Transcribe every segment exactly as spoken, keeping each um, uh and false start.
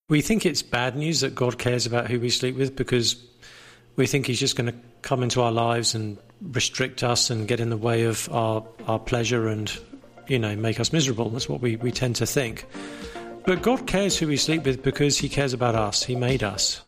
We think it's bad news that God cares about who we sleep with because we think he's just going to come into our lives and restrict us and get in the way of our, our pleasure and, you know, make us miserable. That's what we, we tend to think. But God cares who we sleep with because he cares about us. He made us.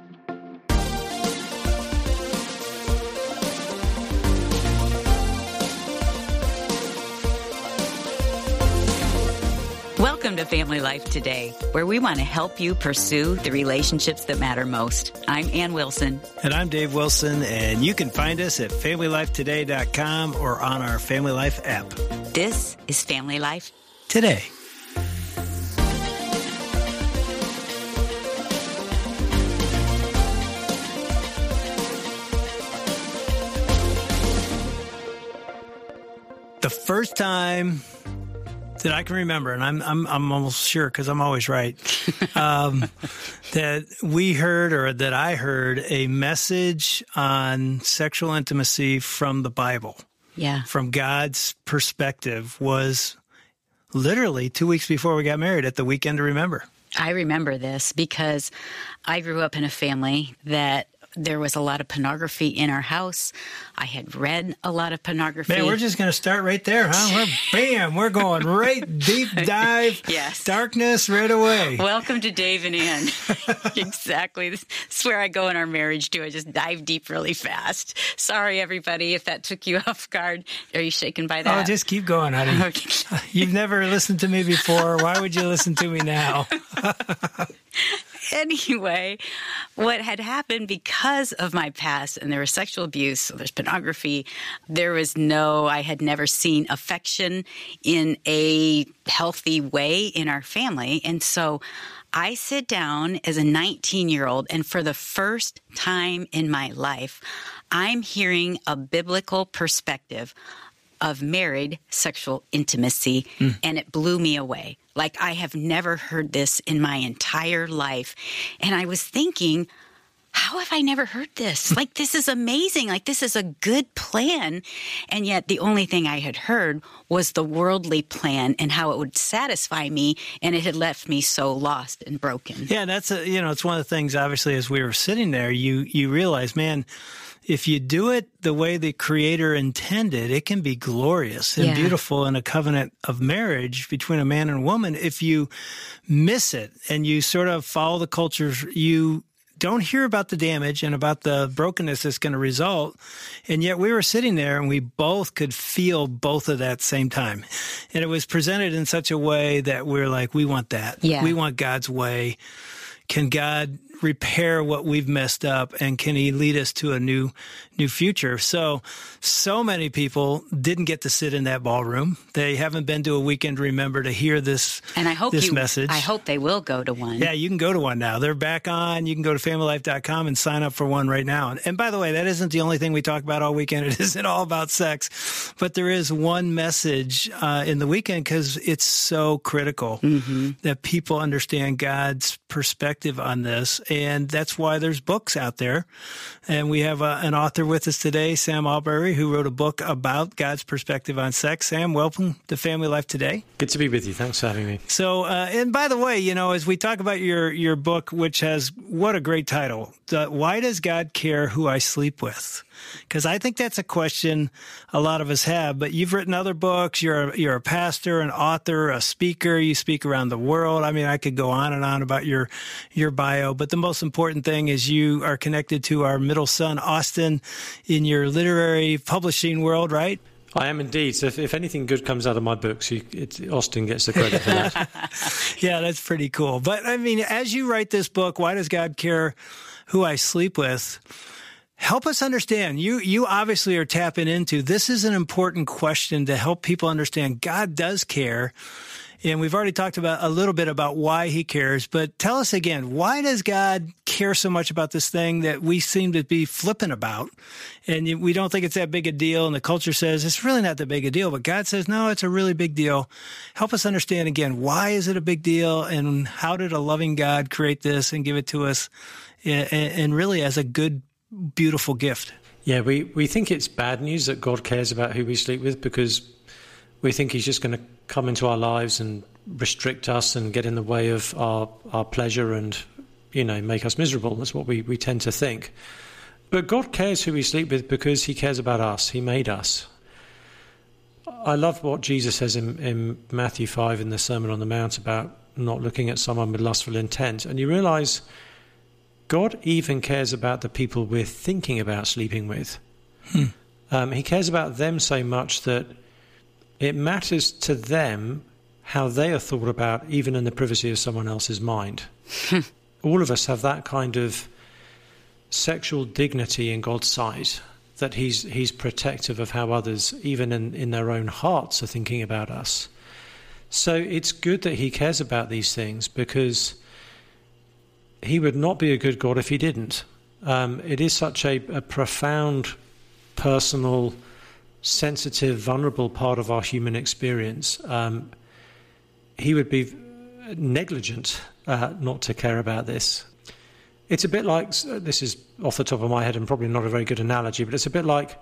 Welcome to Family Life Today, where we want to help you pursue the relationships that matter most. I'm Ann Wilson. And I'm Dave Wilson, and you can find us at family life today dot com or on our Family Life app. This is Family Life Today. The first time that I can remember, and I'm I'm I'm almost sure because I'm always right, um, that we heard or that I heard a message on sexual intimacy from the Bible, yeah, from God's perspective, was literally two weeks before we got married at the Weekend to Remember. I remember this because I grew up in a family that there was a lot of pornography in our house. I had read a lot of pornography. Man, we're just going to start right there, huh? We're, bam, we're going right deep dive, yes. Darkness right away. Welcome to Dave and Ann. Exactly. This is where I go in our marriage, too. I just dive deep really fast. Sorry, everybody, if that took you off guard. Are you shaken by that? Oh, just keep going, honey. Okay. You've never listened to me before. Why would you listen to me now? Anyway, what had happened because of my past, and there was sexual abuse, so there's pornography, there was no, I had never seen affection in a healthy way in our family. And so I sit down as a nineteen-year-old, and for the first time in my life, I'm hearing a biblical perspective of married sexual intimacy, mm. and it blew me away. Like, I have never heard this in my entire life. And I was thinking, how have I never heard this? Like, this is amazing. Like, this is a good plan. And yet the only thing I had heard was the worldly plan and how it would satisfy me. And it had left me so lost and broken. Yeah, that's, a, you know, it's one of the things, obviously, as we were sitting there, you, you realize, man, if you do it the way the Creator intended, it can be glorious and yeah. beautiful in a covenant of marriage between a man and a woman. If you miss it and you sort of follow the cultures, you don't hear about the damage and about the brokenness that's going to result. And yet we were sitting there and we both could feel both of that at the same time. And it was presented in such a way that we're like, we want that. Yeah. We want God's way. Can God repair what we've messed up, and can he lead us to a new new future? So, so many people didn't get to sit in that ballroom. They haven't been to a Weekend to Remember to hear this, and I hope this you, message. I hope they will go to one. Yeah, you can go to one now. They're back on. You can go to family life dot com and sign up for one right now. And, and by the way, that isn't the only thing we talk about all weekend. It isn't all about sex. But there is one message uh, in the weekend because it's so critical mm-hmm. that people understand God's perspective on this. And that's why there's books out there. And we have uh, an author with us today, Sam Allberry, who wrote a book about God's perspective on sex. Sam, welcome to Family Life Today. Good to be with you. Thanks for having me. So, uh, and by the way, you know, as we talk about your, your book, which has, what a great title, uh, Why Does God Care Who I Sleep With? Because I think that's a question a lot of us have. But you've written other books. You're a, you're a pastor, an author, a speaker. You speak around the world. I mean, I could go on and on about your your bio. But the most important thing is you are connected to our middle son, Austin, in your literary publishing world, right? I am indeed. So if, if anything good comes out of my books, you, it, Austin gets the credit for that. Yeah, that's pretty cool. But I mean, as you write this book, Why Does God Care Who I Sleep With? Help us understand. You you obviously are tapping into, this is an important question to help people understand God does care. And we've already talked about a little bit about why he cares, but tell us again, why does God care so much about this thing that we seem to be flippant about? And we don't think it's that big a deal. And the culture says it's really not that big a deal, but God says, no, it's a really big deal. Help us understand again, why is it a big deal? And how did a loving God create this and give it to us? And really as a good, beautiful gift. Yeah, we, we think it's bad news that God cares about who we sleep with because we think he's just going to come into our lives and restrict us and get in the way of our, our pleasure and, you know, make us miserable. That's what we, we tend to think. But God cares who we sleep with because he cares about us. He made us. I love what Jesus says in, in Matthew five in the Sermon on the Mount about not looking at someone with lustful intent. And you realize God even cares about the people we're thinking about sleeping with. Hmm. Um, he cares about them so much that it matters to them how they are thought about, even in the privacy of someone else's mind. All of us have that kind of sexual dignity in God's sight, that he's he's protective of how others, even in, in their own hearts, are thinking about us. So it's good that he cares about these things, because he would not be a good God if he didn't. Um, it is such a, a profound, personal, sensitive, vulnerable part of our human experience. Um, he would be negligent uh, not to care about this. It's a bit like, this is off the top of my head and probably not a very good analogy, but it's a bit like,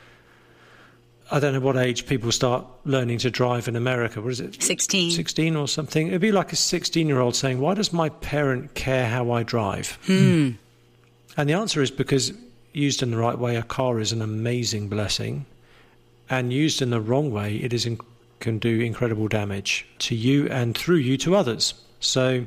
I don't know what age people start learning to drive in America. What is it? sixteen. sixteen or something. It'd be like a sixteen-year-old saying, why does my parent care how I drive? Hmm. And the answer is because, used in the right way, a car is an amazing blessing. And used in the wrong way, it is in, can do incredible damage to you and through you to others. So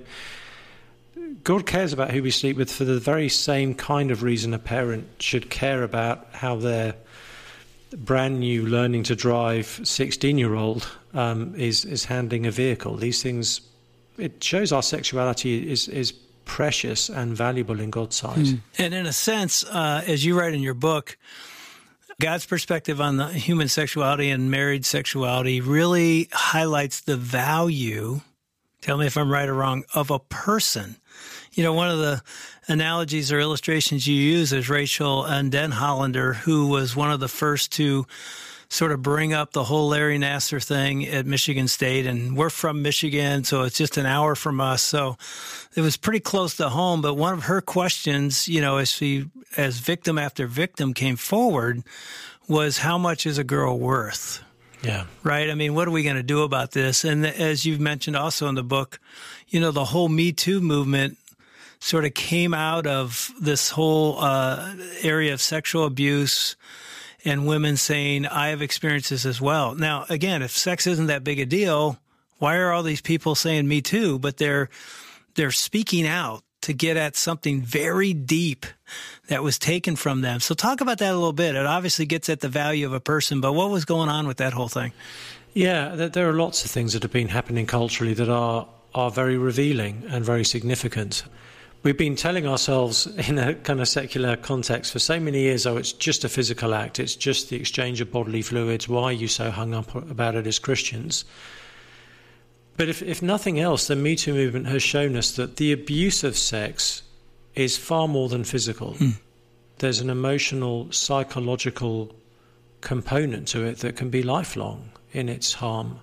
God cares about who we sleep with for the very same kind of reason a parent should care about how their brand new learning to drive sixteen-year-old um, is is handling a vehicle. These things, it shows our sexuality is is precious and valuable in God's sight. Mm. And in a sense, uh, as you write in your book, God's perspective on the human sexuality and married sexuality really highlights the value, tell me if I'm right or wrong, of a person. You know, one of the analogies or illustrations you use is Rachel and Den Hollander, who was one of the first to sort of bring up the whole Larry Nassar thing at Michigan State. And we're from Michigan, so it's just an hour from us. So it was pretty close to home. But one of her questions, you know, as she, as victim after victim came forward, was how much is a girl worth? Yeah. Right? I mean, what are we going to do about this? And as you've mentioned also in the book, you know, the whole Me Too movement sort of came out of this whole uh, area of sexual abuse and women saying, I have experienced this as well. Now, again, if sex isn't that big a deal, why are all these people saying Me Too? But they're they're speaking out to get at something very deep that was taken from them. So talk about that a little bit. It obviously gets at the value of a person, but what was going on with that whole thing? Yeah, there are lots of things that have been happening culturally that are are very revealing and very significant. We've been telling ourselves in a kind of secular context for so many years, oh, it's just a physical act. It's just the exchange of bodily fluids. Why are you so hung up about it as Christians? But if, if nothing else, the Me Too movement has shown us that the abuse of sex is far more than physical. Mm. There's an emotional, psychological component to it that can be lifelong in its harm.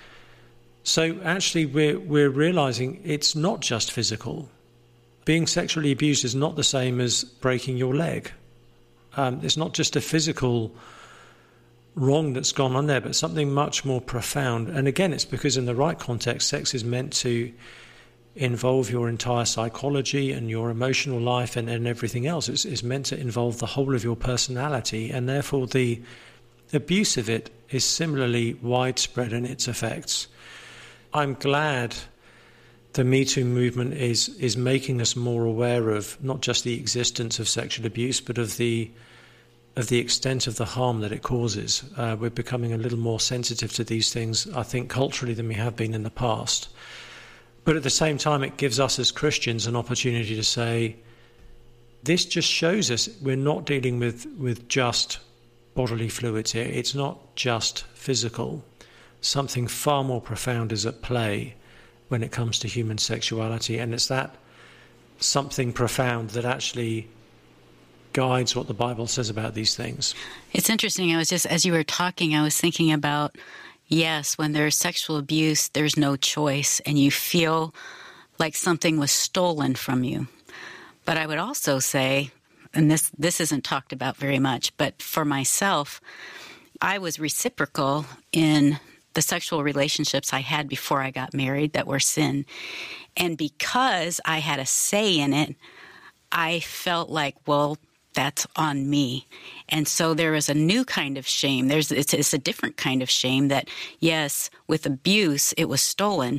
So actually we're, we're realizing it's not just physical. Being sexually abused is not the same as breaking your leg. Um, it's not just a physical wrong that's gone on there, but something much more profound. And again, it's because in the right context, sex is meant to involve your entire psychology and your emotional life and, and everything else. It's, it's meant to involve the whole of your personality, and therefore the abuse of it is similarly widespread in its effects. I'm glad the Me Too movement is is making us more aware of not just the existence of sexual abuse, but of the of the extent of the harm that it causes. Uh, we're becoming a little more sensitive to these things, I think, culturally than we have been in the past. But at the same time, it gives us as Christians an opportunity to say, this just shows us we're not dealing with, with just bodily fluids here. It's not just physical. Something far more profound is at play when it comes to human sexuality, and it's that something profound that actually guides what the Bible says about these things. It's interesting. I was just, as you were talking, I was thinking about, yes, when there's sexual abuse, there's no choice, and you feel like something was stolen from you. But I would also say, and this this isn't talked about very much, but for myself, I was reciprocal in the sexual relationships I had before I got married that were sin. And because I had a say in it, I felt like, well, that's on me. And so there is a new kind of shame. There's it's, it's a different kind of shame that, yes, with abuse, it was stolen.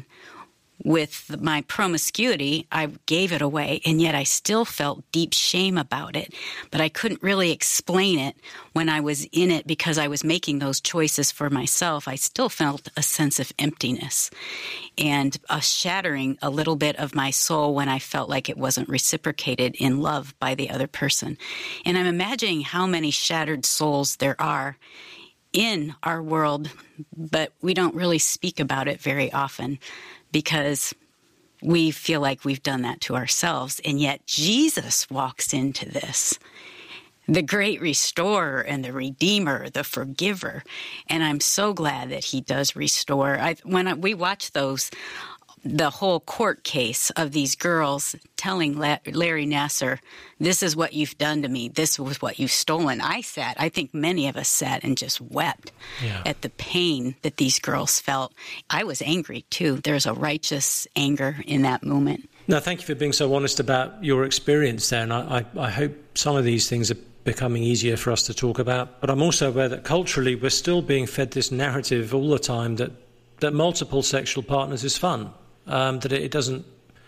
With my promiscuity, I gave it away, and yet I still felt deep shame about it. But I couldn't really explain it when I was in it because I was making those choices for myself. I still felt a sense of emptiness and a shattering a little bit of my soul when I felt like it wasn't reciprocated in love by the other person. And I'm imagining how many shattered souls there are in our world, but we don't really speak about it very often, because we feel like we've done that to ourselves. And yet Jesus walks into this, the great restorer and the redeemer, the forgiver. And I'm so glad that he does restore. I, when I, we watch those, the whole court case of these girls telling La- Larry Nassar, this is what you've done to me. This was what you've stolen. I sat, I think many of us sat and just wept yeah. at the pain that these girls felt. I was angry too. There's a righteous anger in that moment. No, thank you for being so honest about your experience there. And I, I, I hope some of these things are becoming easier for us to talk about. But I'm also aware that culturally we're still being fed this narrative all the time that, that multiple sexual partners is fun. Um, that it, it doesn't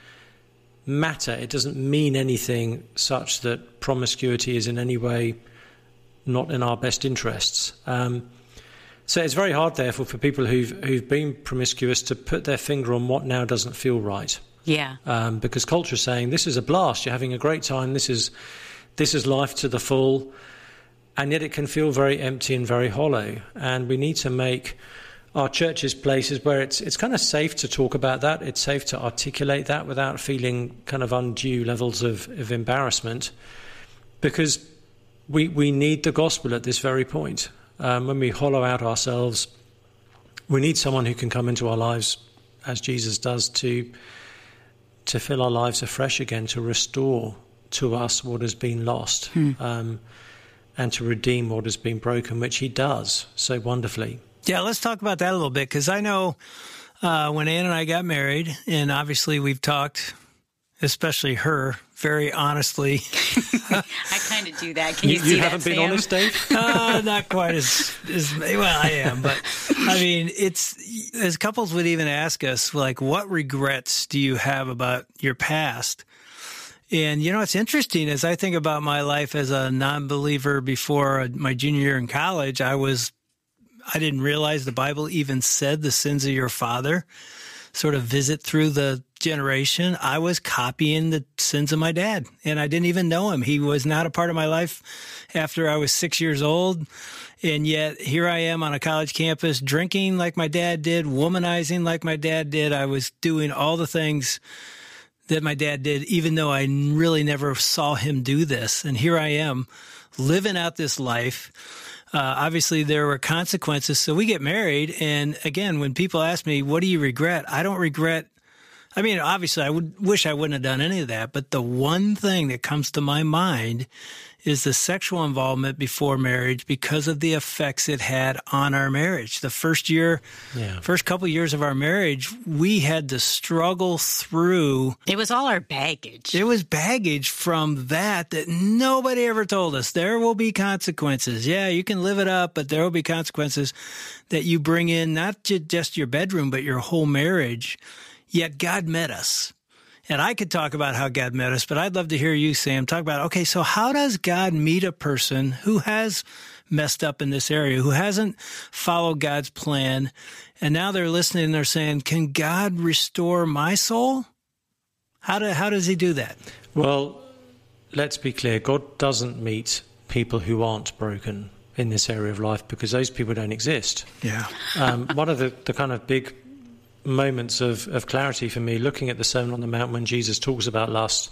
matter, it doesn't mean anything such that promiscuity is in any way not in our best interests. Um, so it's very hard, therefore, for people who've who've been promiscuous to put their finger on what now doesn't feel right. Yeah. Um, because culture is saying, this is a blast, you're having a great time, this is this is life to the full, and yet it can feel very empty and very hollow. And we need to make our churches places where it's it's kind of safe to talk about that. It's safe to articulate that without feeling kind of undue levels of, of embarrassment, because we we need the gospel at this very point. Um, when we hollow out ourselves, we need someone who can come into our lives, as Jesus does, to to fill our lives afresh again, to restore to us what has been lost, hmm. um, and to redeem what has been broken, which he does so wonderfully. Yeah, let's talk about that a little bit, because I know uh, when Ann and I got married, and obviously we've talked, especially her, very honestly. I kind of do that. Can you, you see you that, haven't been Sam? honest, Dave? uh, not quite as, as, well, I am. But, I mean, it's, as couples would even ask us, like, what regrets do you have about your past? And, you know, it's interesting, as I think about my life as a non-believer before my junior year in college, I was I didn't realize the Bible even said the sins of your father sort of visit through the generation. I was copying the sins of my dad, and I didn't even know him. He was not a part of my life after I was six years old. And yet here I am on a college campus drinking like my dad did, womanizing like my dad did. I was doing all the things that my dad did, even though I really never saw him do this. And here I am living out this life. Uh, obviously, there were consequences. So we get married. And again, when people ask me, what do you regret? I don't regret. I mean, obviously, I would wish I wouldn't have done any of that. But the one thing that comes to my mind is the sexual involvement before marriage, because of the effects it had on our marriage. The first year, yeah. first couple of years of our marriage, we had to struggle through. It was all our baggage. It was baggage from that that nobody ever told us. There will be consequences. Yeah, you can live it up, but there will be consequences that you bring in, not just your bedroom, but your whole marriage. Yet God met us. And I could talk about how God met us, but I'd love to hear you, Sam, talk about, okay, so how does God meet a person who has messed up in this area, who hasn't followed God's plan, and now they're listening and they're saying, can God restore my soul? How do, how does he do that? Well, let's be clear. God doesn't meet people who aren't broken in this area of life, because those people don't exist. Yeah. Um, one of the, the kind of big moments of, of clarity for me, looking at the Sermon on the Mount when Jesus talks about lust,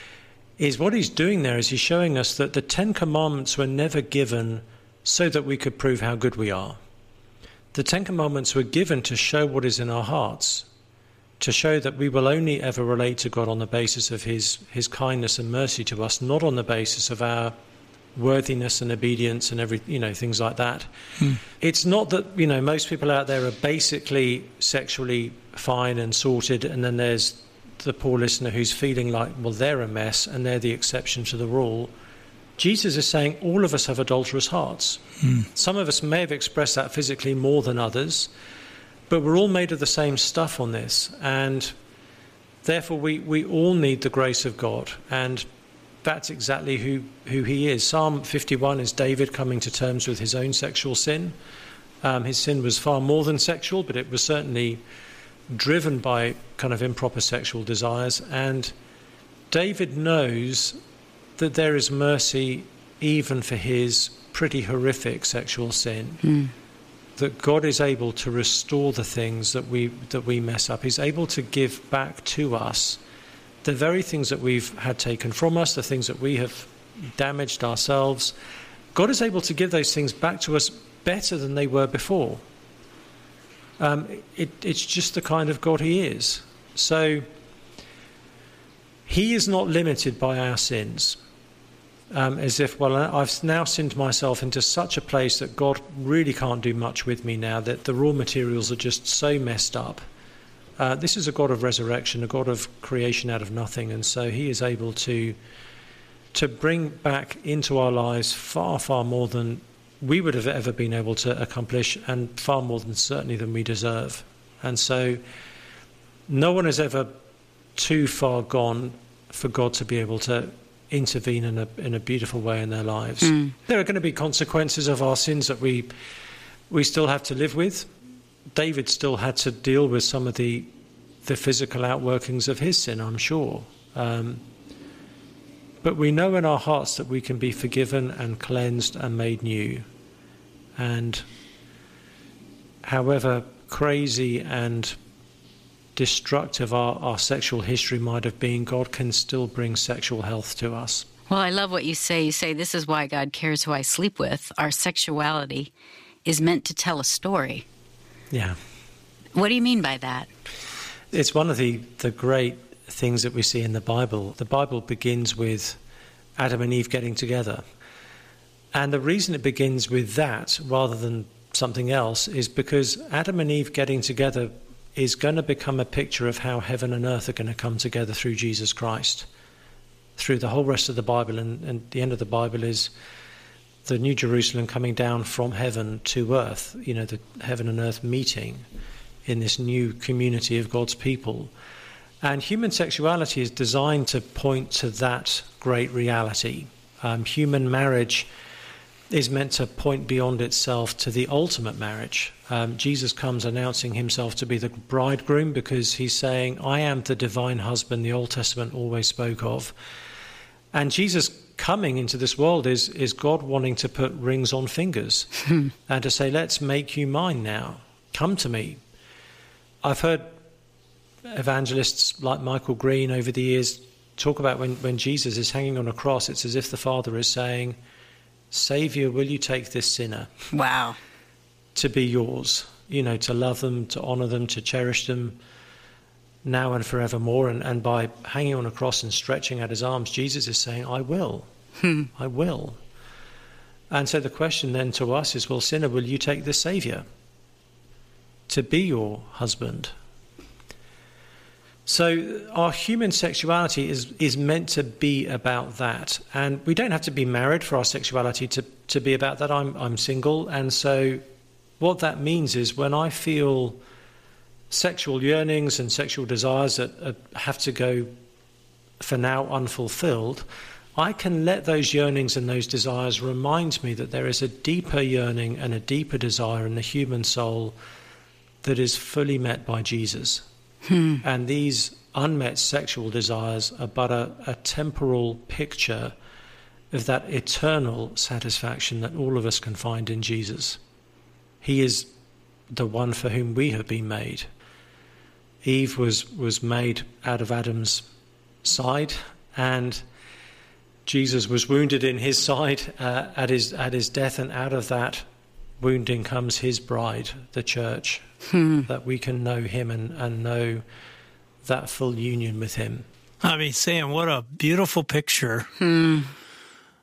is what he's doing there is he's showing us that the Ten Commandments were never given so that we could prove how good we are. The Ten Commandments were given to show what is in our hearts, to show that we will only ever relate to God on the basis of his his kindness and mercy to us, not on the basis of our worthiness and obedience and every, you know, things like that. Hmm. It's not that, you know, most people out there are basically sexually fine and sorted, and then there's the poor listener who's feeling like, well, they're a mess and they're the exception to the rule. Jesus is saying all of us have adulterous hearts. Hmm. Some of us may have expressed that physically more than others, but we're all made of the same stuff on this, and therefore we, we all need the grace of God, and that's exactly who, who he is. Psalm fifty-one is David coming to terms with his own sexual sin. Um, his sin was far more than sexual, but it was certainly driven by kind of improper sexual desires, and David knows that there is mercy even for his pretty horrific sexual sin. Mm. That God is able to restore the things that we that we mess up. He's able to give back to us the very things that we've had taken from us, the things that we have damaged ourselves. God is able to give those things back to us better than they were before. Um, it, it's just the kind of God he is. So he is not limited by our sins. Um, as if, well, I've now sinned myself into such a place that God really can't do much with me now, that the raw materials are just so messed up. Uh, this is a God of resurrection, a God of creation out of nothing, and so he is able to to bring back into our lives far, far more than we would have ever been able to accomplish, and far more than certainly than we deserve. And so no one has ever too far gone for God to be able to intervene in a in a beautiful way in their lives. Mm. There are going to be consequences of our sins that we we still have to live with. David still had to deal with some of the the physical outworkings of his sin, I'm sure. Um, but we know in our hearts that we can be forgiven and cleansed and made new. And however crazy and destructive our, our sexual history might have been, God can still bring sexual health to us. Well, I love what you say. You say, this is why God cares who I sleep with. Our sexuality is meant to tell a story. Yeah. What do you mean by that? It's one of the, the great things that we see in the Bible. The Bible begins with Adam and Eve getting together. And the reason it begins with that rather than something else is because Adam and Eve getting together is going to become a picture of how heaven and earth are going to come together through Jesus Christ, through the whole rest of the Bible. And, and the end of the Bible is the New Jerusalem coming down from heaven to earth, you know, the heaven and earth meeting in this new community of God's people. And human sexuality is designed to point to that great reality. Um, human marriage is meant to point beyond itself to the ultimate marriage. Um, Jesus comes announcing himself to be the bridegroom because he's saying, I am the divine husband the Old Testament always spoke of. And Jesus coming into this world is, is God wanting to put rings on fingers and to say, let's make you mine now. Come to me. I've heard evangelists like Michael Green over the years talk about when, when Jesus is hanging on a cross, it's as if the Father is saying, Saviour, will you take this sinner? Wow. To be yours, you know, to love them, to honour them, to cherish them now and forevermore. And, and by hanging on a cross and stretching out his arms, Jesus is saying, I will. Hmm. I will. And so the question then to us is, well, sinner, will you take this Saviour to be your husband? So our human sexuality is is meant to be about that. And we don't have to be married for our sexuality to, to be about that. I'm I'm single. And so what that means is when I feel sexual yearnings and sexual desires that uh, have to go for now unfulfilled, I can let those yearnings and those desires remind me that there is a deeper yearning and a deeper desire in the human soul that is fully met by Jesus. Hmm. And these unmet sexual desires are but a, a temporal picture of that eternal satisfaction that all of us can find in Jesus. He is the one for whom we have been made. Eve was, was made out of Adam's side, and Jesus was wounded in his side uh, at his at his death, and out of that wounding comes his bride, the church, hmm. that we can know him and, and know that full union with him. I mean, Sam, what a beautiful picture. Hmm.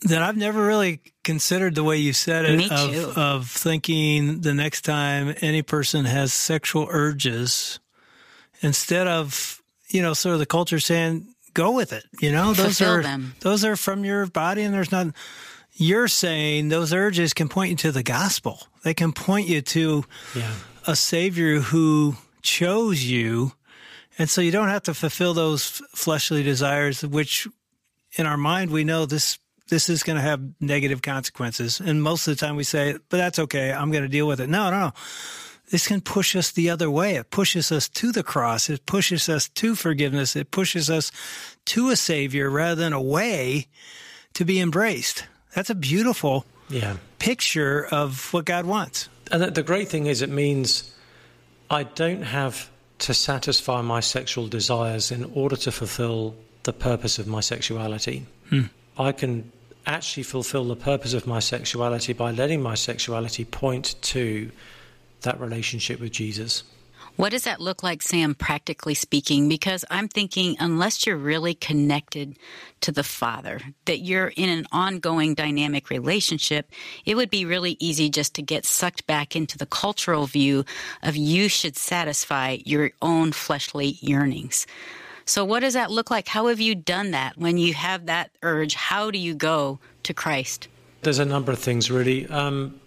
that I've never really considered the way you said it. Me of, too. Of thinking the next time any person has sexual urges, instead of, you know, sort of the culture saying, go with it. You know, those Fulfill are them. those are from your body, and there's not. You're saying those urges can point you to the gospel. They can point you to Yeah. a Savior who chose you, and so you don't have to fulfill those fleshly desires, which in our mind we know this this is going to have negative consequences. And most of the time we say, but that's okay, I'm going to deal with it. No, no, no. This can push us the other way. It pushes us to the cross. It pushes us to forgiveness. It pushes us to a Savior rather than away to be embraced. That's a beautiful Yeah. picture of what God wants. And the- the great thing is, it means I don't have to satisfy my sexual desires in order to fulfill the purpose of my sexuality. Hmm. I can actually fulfill the purpose of my sexuality by letting my sexuality point to that relationship with Jesus. What does that look like, Sam, practically speaking? Because I'm thinking, unless you're really connected to the Father, that you're in an ongoing dynamic relationship, it would be really easy just to get sucked back into the cultural view of you should satisfy your own fleshly yearnings. So what does that look like? How have you done that? When you have that urge, how do you go to Christ? There's a number of things, really. Um,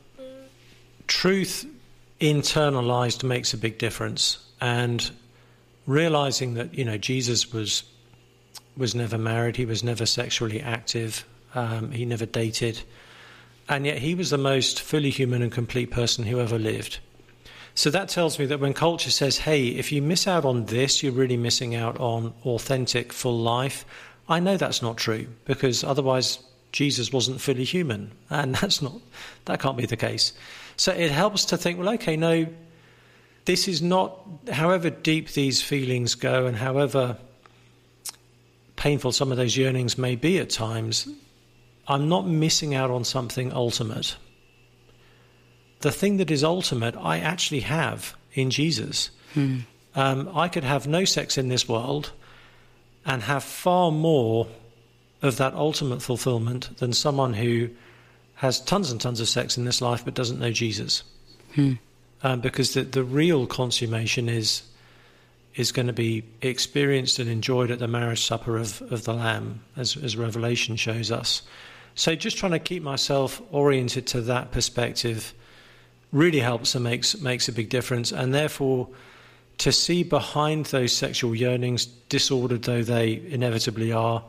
truth internalized makes a big difference, and realizing that, you know, Jesus was was never married, he was never sexually active, um, he never dated, and yet he was the most fully human and complete person who ever lived. So that tells me that when culture says, hey, if you miss out on this, you're really missing out on authentic, full life, I know that's not true, because otherwise Jesus wasn't fully human, and that's not, that can't be the case. So it helps to think, well, okay, no, this is not, however deep these feelings go and however painful some of those yearnings may be at times, I'm not missing out on something ultimate. The thing that is ultimate, I actually have in Jesus. Hmm. Um, I could have no sex in this world and have far more of that ultimate fulfillment than someone who has tons and tons of sex in this life but doesn't know Jesus. Hmm. Um, because the, the real consummation is is going to be experienced and enjoyed at the marriage supper of, of the Lamb, as, as Revelation shows us. So just trying to keep myself oriented to that perspective really helps and makes makes a big difference. And therefore, to see behind those sexual yearnings, disordered though they inevitably are,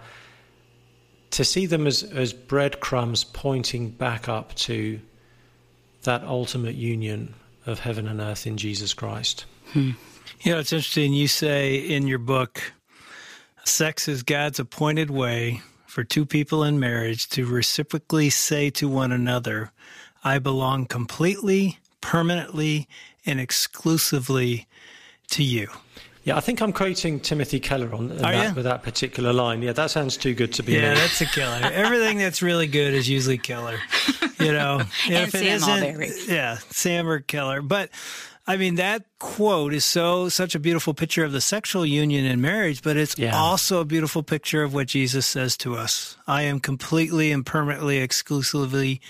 to see them as, as breadcrumbs pointing back up to that ultimate union of heaven and earth in Jesus Christ. Hmm. You know, it's interesting. You say in your book, sex is God's appointed way for two people in marriage to reciprocally say to one another, I belong completely, permanently, and exclusively to you. Yeah, I think I'm quoting Timothy Keller on that, with that particular line. Yeah, that sounds too good to be Yeah, me. that's a killer. Everything that's really good is usually killer. You know, and if it Sam isn't, Alberry. yeah, Sam or Keller. But I mean, that quote is so such a beautiful picture of the sexual union in marriage, but it's Yeah. also a beautiful picture of what Jesus says to us. I am completely and permanently, exclusively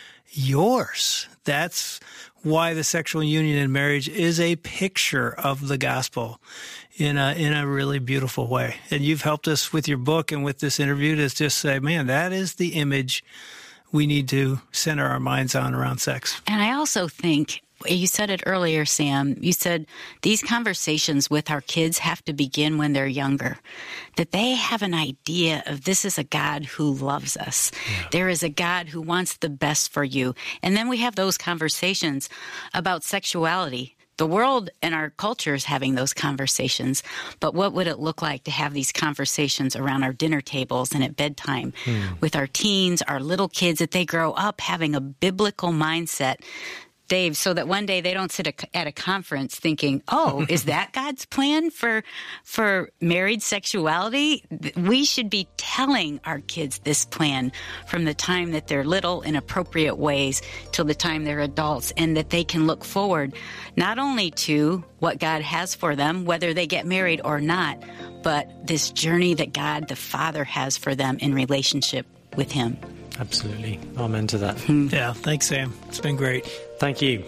yours. That's why the sexual union in marriage is a picture of the gospel in a in a really beautiful way. And you've helped us with your book and with this interview to just say, man, that is the image we need to center our minds on around sex. And I also think, you said it earlier, Sam, you said these conversations with our kids have to begin when they're younger, that they have an idea of this is a God who loves us. Yeah. There is a God who wants the best for you. And then we have those conversations about sexuality. The world and our culture is having those conversations, but what would it look like to have these conversations around our dinner tables and at bedtime hmm. with our teens, our little kids, that they grow up having a biblical mindset, Dave, so that one day they don't sit at a conference thinking, oh, is that God's plan for for married sexuality? We should be telling our kids this plan from the time that they're little in appropriate ways till the time they're adults, and that they can look forward not only to what God has for them, whether they get married or not, but this journey that God the Father has for them in relationship with Him. Absolutely. Amen to that. Yeah. Thanks, Sam. It's been great. Thank you.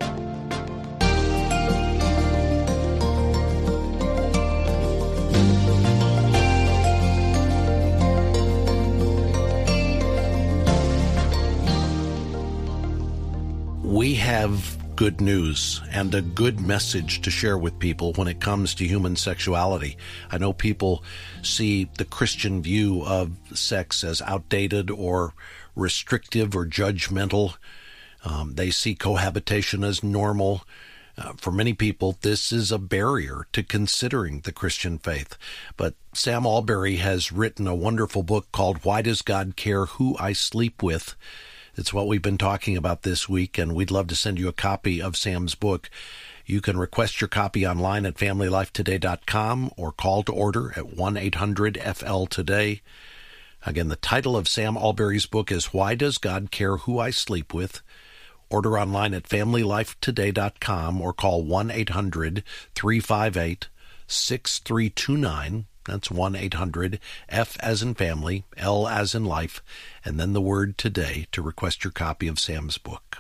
We have good news and a good message to share with people when it comes to human sexuality. I know people see the Christian view of sex as outdated or restrictive or judgmental. Um, they see cohabitation as normal. Uh, for many people, this is a barrier to considering the Christian faith. But Sam Allberry has written a wonderful book called Why Does God Care Who I Sleep With? It's what we've been talking about this week, and we'd love to send you a copy of Sam's book. You can request your copy online at family life today dot com or call to order at one eight hundred F L today. Again, the title of Sam Allberry's book is Why Does God Care Who I Sleep With? Order online at family life today dot com or call one eight hundred three five eight six three two nine. That's one eight hundred F as in family, L as in life, and then the word today to request your copy of Sam's book.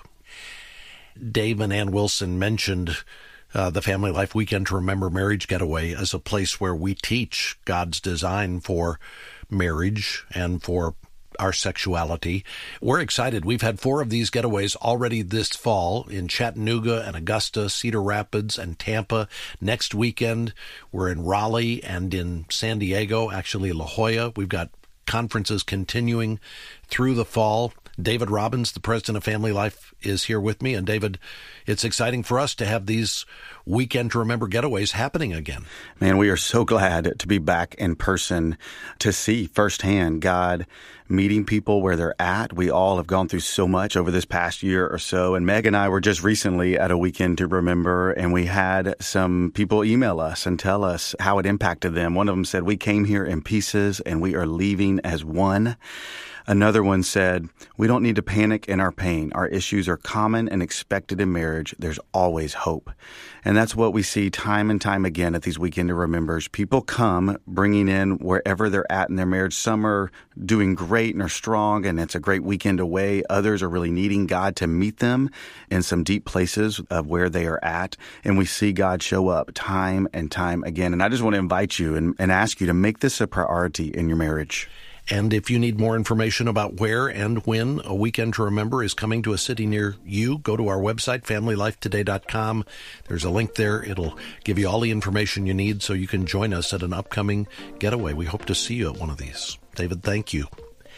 Dave and Ann Wilson mentioned uh, the Family Life Weekend to Remember Marriage Getaway as a place where we teach God's design for marriage and for our sexuality. We're excited. We've had four of these getaways already this fall in Chattanooga and Augusta, Cedar Rapids, and Tampa. Next weekend, we're in Raleigh and in San Diego, actually La Jolla. We've got conferences continuing through the fall. David Robbins, the president of Family Life, is here with me. And David, it's exciting for us to have these Weekend to Remember getaways happening again. Man, we are so glad to be back in person to see firsthand God meeting people where they're at. We all have gone through so much over this past year or so. And Meg and I were just recently at a Weekend to Remember, and we had some people email us and tell us how it impacted them. One of them said, "We came here in pieces and we are leaving as one." Another one said, "We don't need to panic in our pain. Our issues are common and expected in marriage. There's always hope." And that's what we see time and time again at these Weekend to Remembers. People come bringing in wherever they're at in their marriage. Some are doing great and are strong, and it's a great weekend away. Others are really needing God to meet them in some deep places of where they are at. And we see God show up time and time again. And I just want to invite you and, and ask you to make this a priority in your marriage. And if you need more information about where and when a Weekend to Remember is coming to a city near you, go to our website, family life today dot com. There's a link there. It'll give you all the information you need so you can join us at an upcoming getaway. We hope to see you at one of these. David, thank you.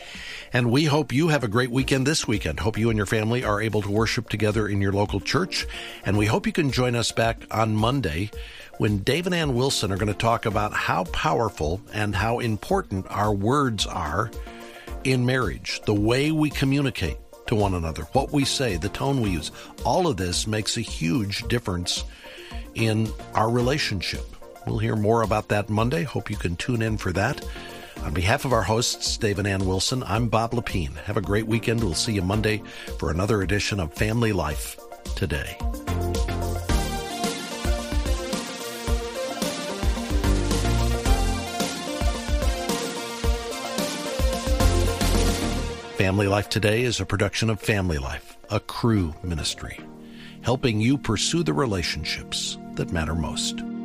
And we hope you have a great weekend this weekend. Hope you and your family are able to worship together in your local church. And we hope you can join us back on Monday when Dave and Ann Wilson are going to talk about how powerful and how important our words are in marriage, the way we communicate to one another, what we say, the tone we use. All of this makes a huge difference in our relationship. We'll hear more about that Monday. Hope you can tune in for that. On behalf of our hosts, Dave and Ann Wilson, I'm Bob Lepine. Have a great weekend. We'll see you Monday for another edition of Family Life Today. Family Life Today is a production of Family Life, a Cru ministry, helping you pursue the relationships that matter most.